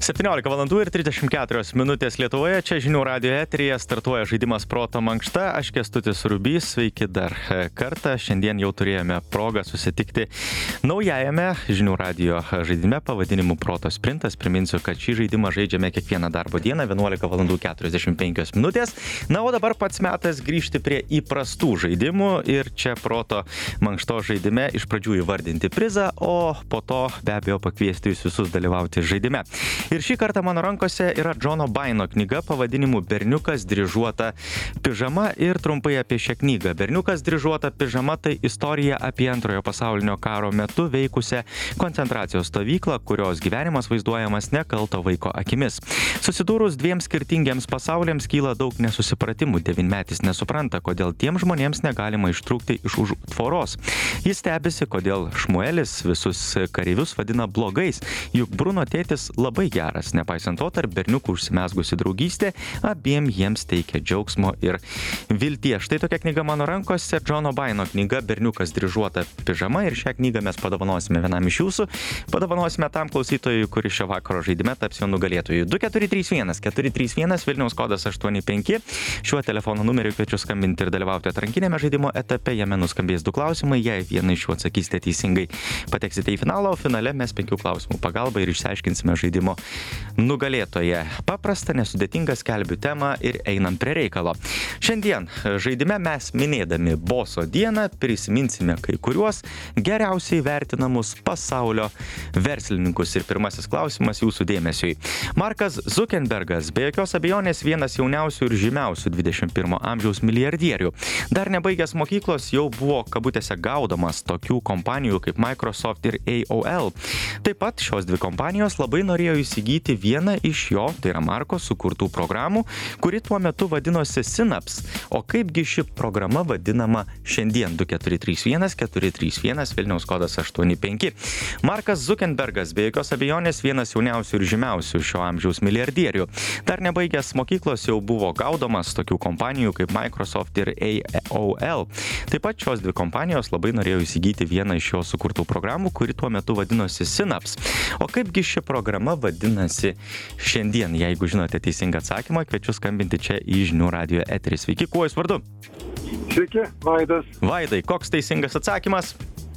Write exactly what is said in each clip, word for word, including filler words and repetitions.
septyniolika valandų ir trisdešimt keturios minutės Lietuvoje. Čia žinių radijo eteryje startuoja žaidimas Proto mankšta. Aš Kęstutis Rubys. Sveiki dar kartą. Šiandien jau turėjome progą susitikti naujajame žinių radijo žaidime pavadinimu Proto sprintas. Priminsiu, kad šį žaidimą žaidžiame kiekvieną darbo dieną vienuolika valandų keturiasdešimt penkios minutės. Na, o dabar pats metas grįžti prie įprastų žaidimų ir čia Proto mankšto žaidime iš pradžių įvardinti prizą, o po to be abejo pakviesti jūs visus dalyvauti žaidime. Ir šį kartą mano rankose yra Džono Baino knyga pavadinimu Berniukas dryžuota pižama ir trumpai apie šią knygą. Berniukas dryžuota pižama tai istorija apie antrojo pasaulinio karo metu veikusią koncentracijos stovyklą, kurios gyvenimas vaizduojamas nekalto vaiko akimis. Susidūrus dviem skirtingiems pasauliams kyla daug nesusipratimų. Devynmetis nesupranta, kodėl tiems žmonėms negalima ištrūkti iš už tvoros. Jis stebisi, kodėl Šmuelis visus kareivius vadina blogais, juk Bruno tėtis labai geras. Nepaisant to, tarp berniukų užsimezgusi draugystė abiem jiems teikia džiaugsmo ir vilties. Štai tokia knyga mano rankose, Džono Baino knyga Berniukas dryžuota pižama, ir šią knygą mes padovanosime vienam iš jūsų. Padovanosime tam klausytojui, kuris šio vakaro žaidime taps jo nugalėtoju. du keturi trys vienas keturi trys vienas Vilniaus kodas aštuoni penki. Šiuo telefono numeriu kviečiu skambinti ir dalyvauti atrankinėme žaidimo etape. Jame nuskambės du klausimai. Jei vieną iš jų atsakysite teisingai, pateksite į finalą, o finale mes penkių klausimų pagalba ir išsiaiškinsime žaidimo nugalėtoje. Paprasta, nesudėtinga, skelbiu temą ir einam prie reikalo. Šiandien žaidime mes minėdami boso dieną prisiminsime kai kuriuos geriausiai vertinamus pasaulio verslininkus. Ir pirmasis klausimas jūsų dėmesiui. Markas Zuckerbergas, be jokios abejonės vienas jauniausių ir žymiausių dvidešimt pirmo amžiaus milijardierių. Dar nebaigęs mokyklos jau buvo kabutėse gaudomas tokių kompanijų kaip Microsoft ir A O L. Taip pat šios dvi kompanijos labai norėjo įsigyti vieną iš jo, tai yra Marko, sukurtų programų, kuri tuo metu vadinosi Synapse. O kaipgi ši programa vadinama šiandien? Du keturi trys vienas keturi trys vienas Vilniaus kodas aštuoni penki. Markas Zuckerbergas, be jokios abejonės vienas jauniausių ir žymiausių šio amžiaus milijardierių. Dar nebaigęs mokyklos jau buvo gaudomas tokių kompanijų kaip Microsoft ir A O L. Taip pat šios dvi kompanijos labai norėjo įsigyti vieną iš jo sukurtų programų, kuri tuo metu vadinosi Synapse. O kaipgi ši programa vadinasi šiandien? Jeigu žinote teisingą atsakymą, kviečiu skambinti čia į žinių radijo eterį. Sveiki, kuo jūs vardu? Sveiki, Vaidas. Vaidai, koks teisingas atsakymas?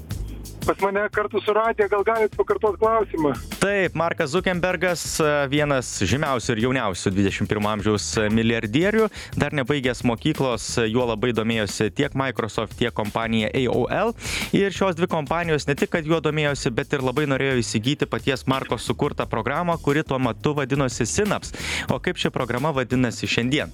Pas mane kartu su radija, gal galit pakartot klausimą? Taip, Markas Zuckerbergas, vienas žymiausių ir jauniausių dvidešimt pirmo amžiaus milijardierių, dar nebaigęs mokyklos, juo labai domėjosi tiek Microsoft, tiek kompanija A O L. Ir šios dvi kompanijos ne tik, kad juo domėjosi, bet ir labai norėjo įsigyti paties Marko sukurtą programą, kuri tuo metu vadinosi Synapse. O kaip ši programa vadinasi šiandien?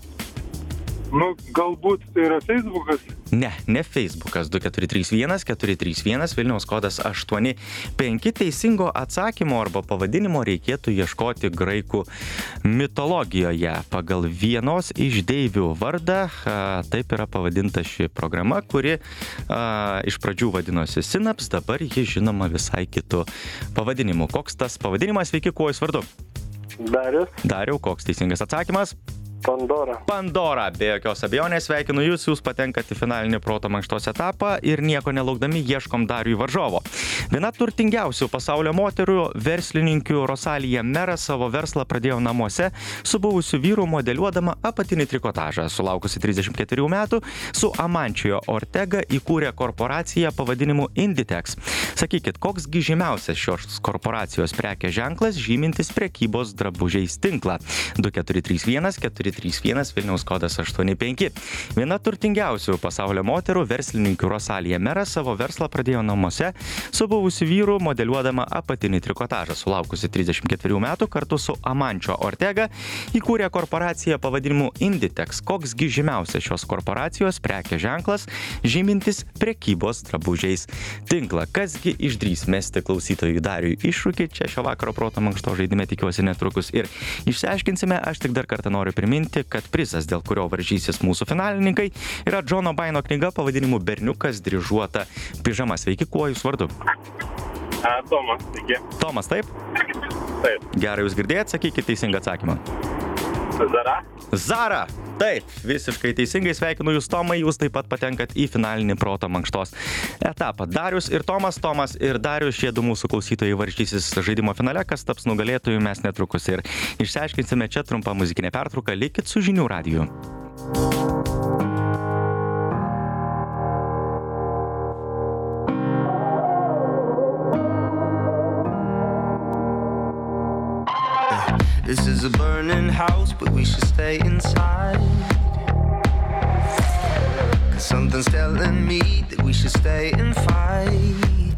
Nu, galbūt tai yra Facebookas? Ne, ne Facebookas. Du keturi trys vienas keturi trys vienas Vilniaus kodas aštuoni penki. Teisingo atsakymo arba pavadinimo reikėtų ieškoti graikų mitologijoje. Pagal vienos iš deivių vardą a, taip yra pavadinta ši programa, kuri a, iš pradžių vadinosi Synapse, dabar ji žinoma visai kitu pavadinimu. Koks tas pavadinimas? Sveiki, kuo jūs vardu? Darius. Dariau, koks teisingas atsakymas? Pandora. Pandora, be jokios abejonės, sveikinu jūs, jūs patenkate į finalinį Proto mankštos etapą ir nieko nelaukdami ieškom Dariui varžovo. Viena turtingiausių pasaulio moterų, verslininkių Rosalija Mera savo verslą pradėjo namuose su buvusiu vyru modeliuodama apatinį trikotažą. Sulaukusi trisdešimt ketverių metų, su Amančio Ortega įkūrė korporaciją pavadinimu Inditex. Sakykit, koksgi žymiausias šios korporacijos prekės ženklas žymintis prekybos drabužiais tinklą? Du keturi trys vienas keturi trys vienas Vilniaus kodas aštuoni penki. Viena turtingiausių pasaulio moterų, verslininkių Rosalija Mera savo verslą pradėjo namuose su buvusiu vyru modeliuodama apatinį trikotažą. Sulaukusi trisdešimt ketverių metų, kartu su Amančio Ortega įkūrė korporaciją pavadinimu Inditex. Koksgi žymiausias šios korporacijos prekės ženklas žymintis prekybos drabužiais tinklą? Kasgi išdrįs mesti klausytojui Dariui iššūkį? Čia šio vakaro Proto mankšto žaidime tikiuosi netrukus ir išsiaiškinsime. Aš tik dar kartą noriu priminti, kad prizas, dėl kurio varžysis mūsų finalininkai, yra Džono Baino knyga pavadinimu Berniukas dryžuota pižama. Sveiki, kuo jūs vardu? A, Tomas, sveiki. Tomas, taip? Taip. Gerai, jūs girdėjot, sakykit teisingą atsakymą. Zara. Zara. Taip, visiškai teisingai sveikinu jūs, Tomai, jūs taip pat patenkat į finalinį proto mankštos etapą. Darius ir Tomas, Tomas ir Darius, šie du mūsų klausytojai varžysis žaidimo finale, kas taps nugalėtojų mes netrukus ir išsiaiškinsime. Čia trumpą muzikinę pertrauką, likit su Žinių radiju. This is a burning house, but we should stay inside. Cause something's telling me that we should stay and fight.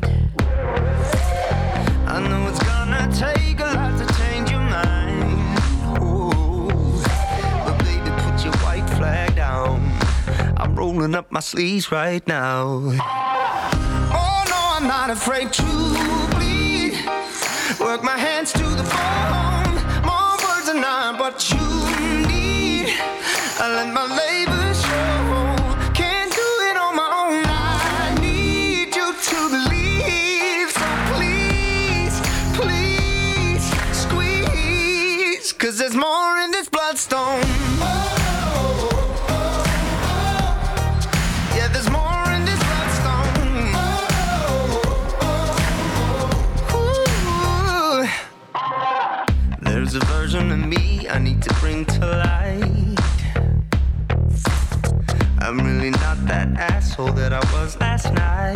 I know it's gonna take a lot to change your mind. Ooh. But baby, put your white flag down. I'm rolling up my sleeves right now. Oh no, I'm not afraid to bleed. Work my hands to the bone. Not what you need. I let my labor show. Can't do it on my own. I need you to believe. So please, please squeeze. Cause there's more in this bloodstone. Oh, oh, oh, oh. Yeah, there's more in this bloodstone. Oh, oh, oh, oh. There's a version of me I need to bring to light. I'm really not that asshole that I was last night.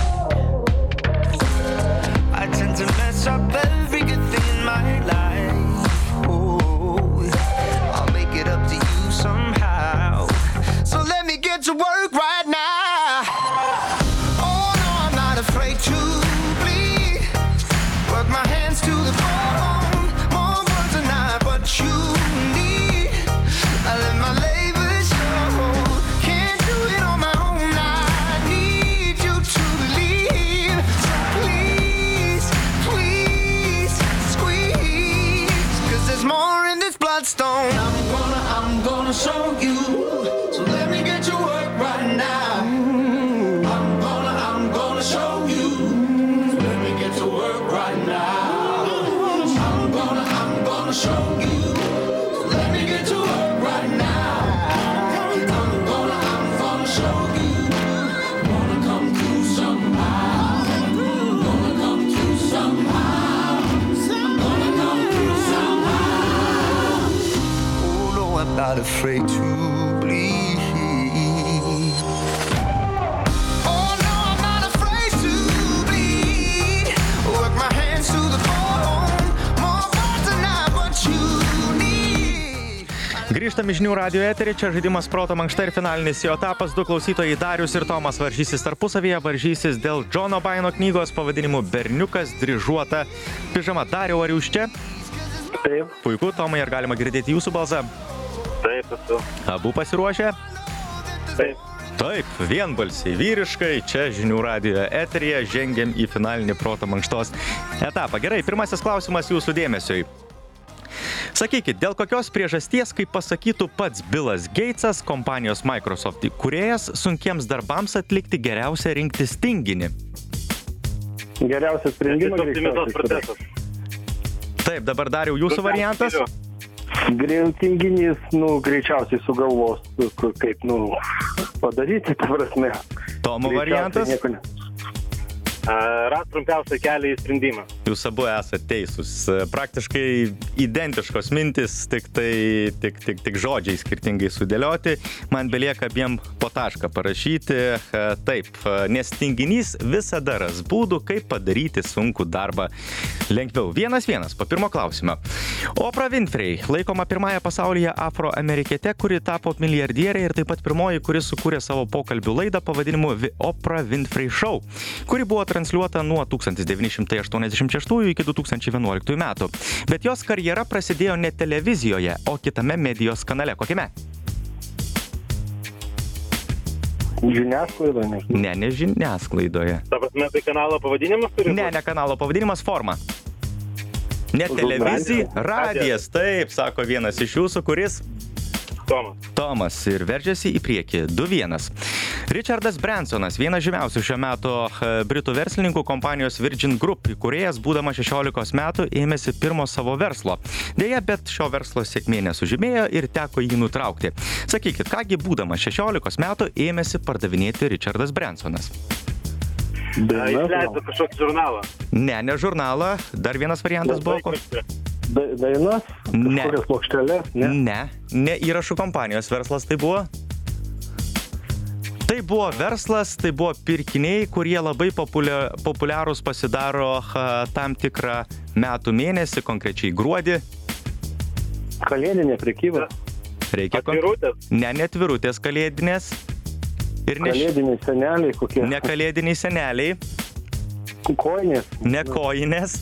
I tend to mess up every good thing in my life. Oh, I'll make it up to you somehow. So let me get to work right now. Oh no, I'm not afraid to bleed. Work my hands to the bone. You need. I let my labor show. Can't do it on my own. I need you to believe. So please, please squeeze. Cause there's more in this bloodstone. I'm gonna, I'm gonna show you. So let me get to work right now. I'm gonna, I'm gonna show you. So let me get to work right now. I'm gonna, I'm gonna show you. Not afraid to bleed. Oh no, I'm not afraid to bleed. Work my hands to the bone. More parts than I what you need. Grįžtam į Žinių radijo eterį, čia žaidimas proto mankšta ir finalinis jo etapas. Du klausytojai Darius ir Tomas varžysis tarpusavyje, varžysis dėl Džono Baino knygos pavadinimu Berniukas dryžuota pižama. Dariau, ar jūs čia? Taip. Puiku, Tomai, ar galima girdėti jūsų balsą? Taip, esu. Abu pasiruošę? Taip. Taip, vienbalsiai vyriškai, čia Žinių radijo eteryje, žengiam į finalinį proto mankštos etapą. Gerai, pirmasis klausimas jūsų dėmesiui. Sakykit, dėl kokios priežasties, kaip pasakytų pats Bilas Geitsas, kompanijos Microsoft įkūrėjas, sunkiems darbams atlikti geriausia rinktis tinginį? Geriausias sprendimas. Taip, dabar Dariau, jūsų variantas? Tinginys, nu, greičiausiai sugalvos, kaip, nu, padaryti, ta prasme. Tomo variantas? Ras trumpiausią kelią į sprendimą. Jūs abu esate teisūs. Praktiškai identiškos mintis, tik tai tik, tik, tik žodžiai skirtingai sudėlioti. Man belieka abiem po tašką parašyti. Taip, nes tinginys visada ras būdų, kaip padaryti sunkų darbą lengviau. Vienas vienas, po pirmo klausimo. Oprah Winfrey laikoma pirmąją pasaulyje afroamerikiete, kuri tapo milijardierė ir taip pat pirmoji, kuri sukūrė savo pokalbių laidą pavadinimu The Oprah Winfrey Show, kuri buvo transliuota nuo tūkstantis devyni šimtai aštuoniasdešimt šeštųjų iki du tūkstančiai vienuoliktųjų metų. Bet jos karjera prasidėjo ne televizijoje, o kitame medijos kanale. Kokiame? Žiniasklaidoje, nežinau. Ne, ne žiniasklaidoje. Ta prasme, tai kanalo pavadinimas turi? Ne, ne kanalo pavadinimas, forma. Ne televizija, radijas, taip, sako vienas iš jūsų, kuris... Tomas. Tomas ir veržiasi į priekį. du vienas. Richardas Bransonas, vienas žymiausių šio meto britų verslininkų kompanijos Virgin Group įkūrėjas, būdamas šešiolikos metų, ėmėsi pirmo savo verslo. Deja, bet šio verslo sėkmė nesužymėjo ir teko jį nutraukti. Sakykit, kągi būdamas šešiolikos metų ėmėsi pardavinėti Richardas Bransonas? Jis leido kažkokį žurnalą. Ne, ne žurnalą. Dar vienas variantas buvo. Dainas? Ne. Kažkokias plokšteles? Ne. Ne, ne įrašų kompanijos verslas tai buvo. Tai buvo verslas, tai buvo pirkiniai, kurie labai populia- populiarūs pasidaro ha, tam tikrą metų mėnesį, konkrečiai gruodį. Kalėdinė prekyba. Reikia kon- Atvirutės. Ne, ne atvirutės kalėdinės. Ir ne, š- Kalėdiniai seneliai kokie. ne kalėdiniai seneliai, Kojinės. ne kojinės.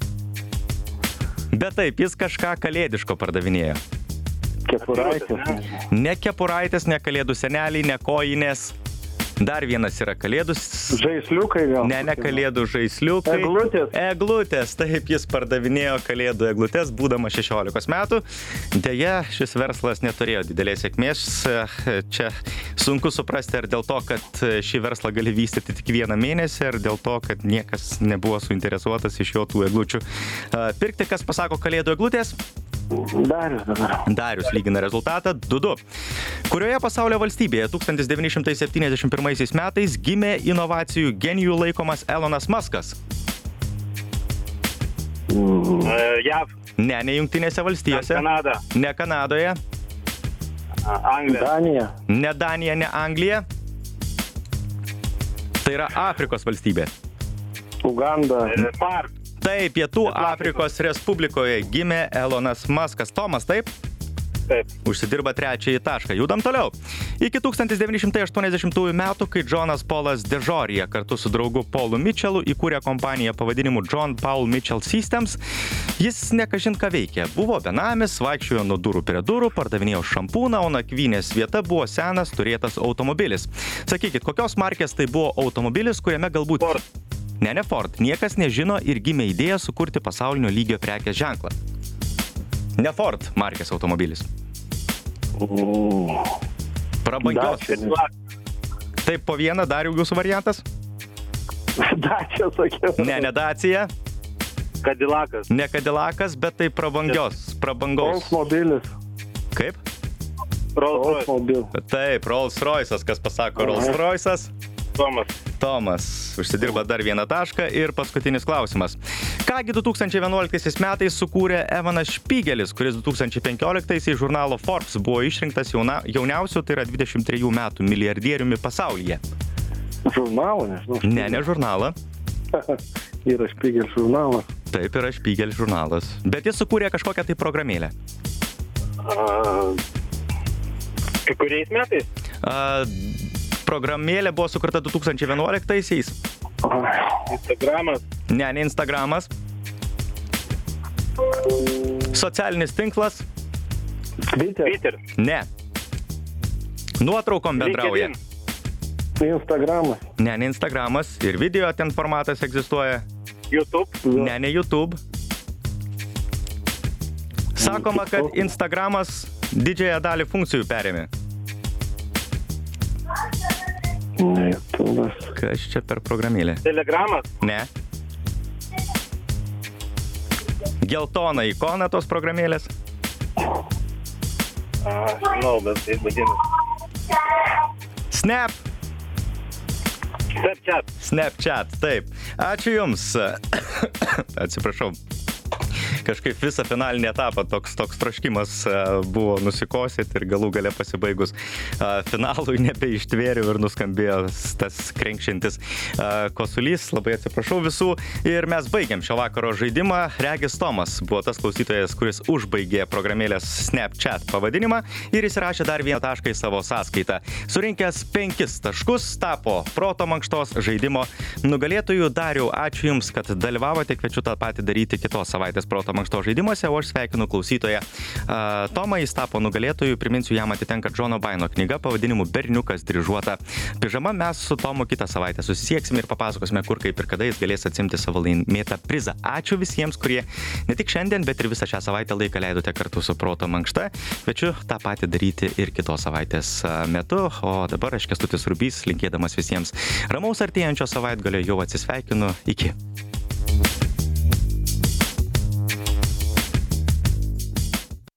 Bet taip, jis kažką kalėdiško pardavinėjo. Kepuraitės. Ne kepuraitės, ne kalėdų seneliai, ne kojinės. Dar vienas yra kalėdų. s- Žaisliukai gal. Ne, ne kalėdų žaisliukai. Eglutės. Eglutės, taip jis pardavinėjo kalėdų eglutės, būdamas šešiolikos metų. Deja, šis verslas neturėjo didelės sėkmės. Čia sunku suprasti, ar dėl to, kad šį verslą gali vystyti tik vieną mėnesį, ar dėl to, kad niekas nebuvo suinteresuotas iš jo tų eglučių a, pirkti. Kas pasako kalėdų eglutės? Darius dabar. Darius lygina rezultatą du du. Kurioje pasaulio valstybėje tūkstantis devyni šimtai septyniasdešimt pirmaisiais metais gimė inovacijų genijų laikomas Elonas Muskas? Jav. Ne, ne Jungtinėse valstijose. Kanada. Ne Kanadoje. Anglija. Danija. Ne Danija, ne Anglija. Tai yra Afrikos valstybė. Uganda. Park. Taip, Pietų Afrikos Respublikoje gimė Elonas Muskas. Tomas, taip? Taip. Užsidirba trečiąjį tašką. Judam toliau. Iki tūkstantis devyni šimtai aštuoniasdešimtųjų metų, kai Johnas Paulas Dežorija kartu su draugu Paulu Mitchellu įkūrė kompaniją pavadinimu John Paul Mitchell Systems, jis nekažin ką veikė. Buvo benamis, vaikščiojo nuo durų prie durų, pardavinėjo šampūną, o nakvynės vieta buvo senas turėtas automobilis. Sakykit, kokios markės tai buvo automobilis, kuriame galbūt... Ford. Ne, ne Ford. Niekas nežino ir gimė idėja sukurti pasaulinio lygio prekės ženklą. Ne Ford markės automobilis. Prabangios. Taip, po vieną, dar jau jūsų variantas? Dacia, sakiau. Ne, ne Dacia, Cadillakas. ne Cadillacas, bet tai prabangios, prabangaus. Oldsmobilis. Kaip? Rolls-Royce. Oldsmobil. Taip, Rolls Royce'as, kas pasako Rolls Royce'as? Tomas. Tomas užsidirba dar vieną tašką ir paskutinis klausimas. Kągi du tūkstančiai vienuoliktaisiais metais sukūrė Evanas Špygelis, kuris du tūkstančiai penkioliktaisiais žurnalo Forbes buvo išrinktas jauna, jauniausiu, tai yra dvidešimt trejų metų milijardieriumi pasaulyje? Žurnalą, nežinau. Ne, ne žurnalą. Yra Špygel žurnalas. Taip, yra Špygelis žurnalas. Bet jis sukūrė kažkokią tai programėlę. A, kai kuriais metais? A, programėlė buvo sukurta du tūkstančiai vienuoliktaisiais. Instagramas. Ne, ne Instagramas. Socialinis tinklas. Twitter. Twitter. Ne. Nuotraukom bendrauja. Instagramas. Ne, ne Instagramas. Ir video ten formatas egzistuoja. YouTube. Ne, ne YouTube. Sakoma, kad Instagramas didžiąją dalį funkcijų perėmė. Ne, YouTube'as. Kas čia per programėlė? Telegramas. Ne. Geltona ikona tos programėlės. A, žinau, bet tai vadinasi. Snap. Snapchat. Snapchat, taip. Ačiū Jums. Atsiprašau. Kažkaip visą finalinį etapą toks, toks troškimas buvo nusikosėti ir galų gale pasibaigus finalui nebeištvėriau ir nuskambėjo tas krenkšintis kosulys. Labai atsiprašau visų ir mes baigiam šio vakaro žaidimą. Regis Tomas buvo tas klausytojas, kuris užbaigė programėlės Snapchat pavadinimą ir įsirašė dar vieną tašką į savo sąskaitą. Surinkęs penkis taškus, tapo proto mankštos žaidimo nugalėtojų. Dariau, ačiū Jums, kad dalyvavote. Kviečiu tą patį daryti kitos savaitės proto proto mankštos žaidimuose, o aš sveikinu klausytoją Tomą, jis tapo nugalėtojų, priminsiu, jam atitenka Džono Baino knyga pavadinimu Berniukas dryžuota pižama. Mes su Tomu kitą savaitę susisieksime ir papasakosime, kur, kaip ir kada jis galės atsimti savo laimėtą prizą. Ačiū visiems, kurie ne tik šiandien, bet ir visą šią savaitę laiką leidote kartu su Proto mankšta. Kviečiu tą patį daryti ir kitos savaitės metu, o dabar aš Kęstutis Rubys, linkėdamas visiems ramaus artėjančio savaitgalio, jau atsisveikinu. Iki.